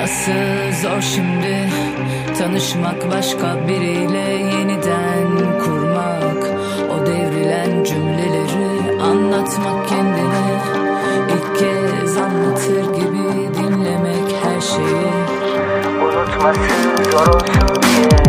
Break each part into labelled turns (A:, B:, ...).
A: Nasıl zor şimdi tanışmak, başka biriyle yeniden kurmak, o devrilen cümleleri anlatmak kendine, ilk kez anlatır gibi dinlemek her şeyi, unutması zor olsun diye.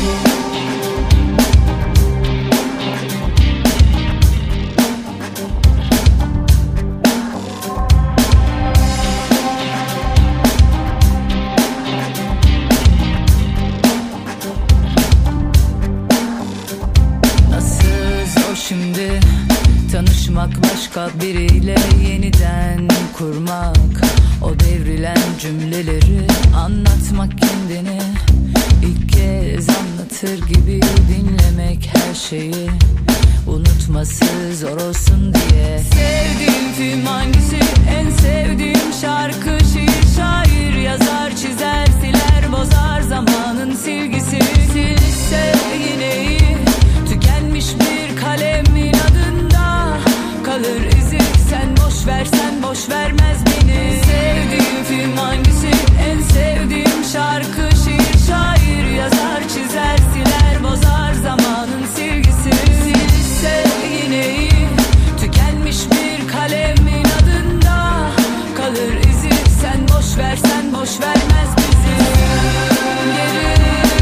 A: Şimdi tanışmak, başka biriyle yeniden kurmak, o devrilen cümleleri anlatmak kendine, ilk kez anlatır gibi dinlemek her şeyi, unutması zor olsun diye. Sevdiğim film hangisi? En sevdiğim şarkı, şiir, şair, yazar, çizer, siler, bozar zamanın silgisi. Silse yine iyi, tükenmiş bir kalemin adında kalır izi. Sen boş versen boş vermez beni. Sevdiğim film hangisi? En sevdiğim şarkı, şiir, şair, yazar, çizer, siler, bozar zamanın silgisi. Silse yine iyi, tükenmiş bir kalemin adında kalır izi. Sen boş versen boş vermez bizi. Geri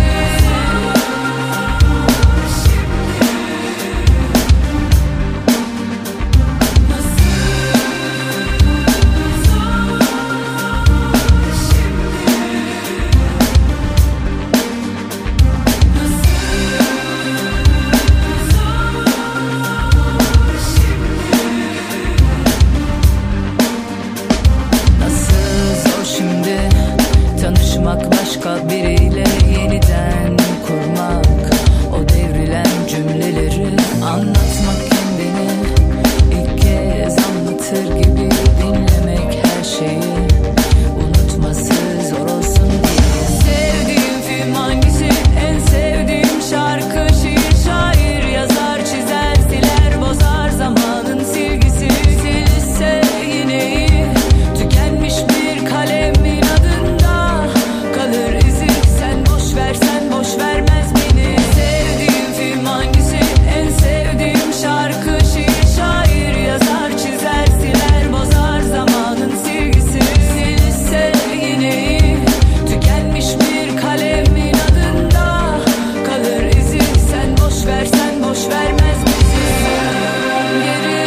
A: başka biriyle yeniden kurmak, o devrilen cümleleri anlatmak kendine, ilk kez anlatır gibi dinlemek her şeyi, unutması zor olsun diye. Sevdiğim film hangisi? En sevdiğim şarkı, şiir, şair, yazar, çizer, siler, bozar zamanın silgisi. Silse yine iyi, tükenmiş bir kalemin adında kalır izi. Sen boş versen boş vermez beni. Sevdiğim film hangisi? En sevdiğim şarkı, şiir, şair, yazar, çizer, siler, bozar zamanın silgisi. Silse yine iyi, tükenmiş bir kalemin adında kalır izi. Sen boş versen boş vermez bizi. Geri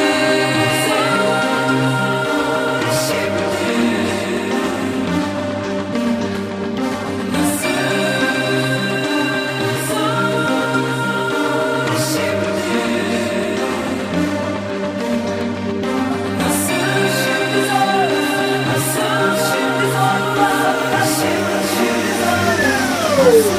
B: Oh,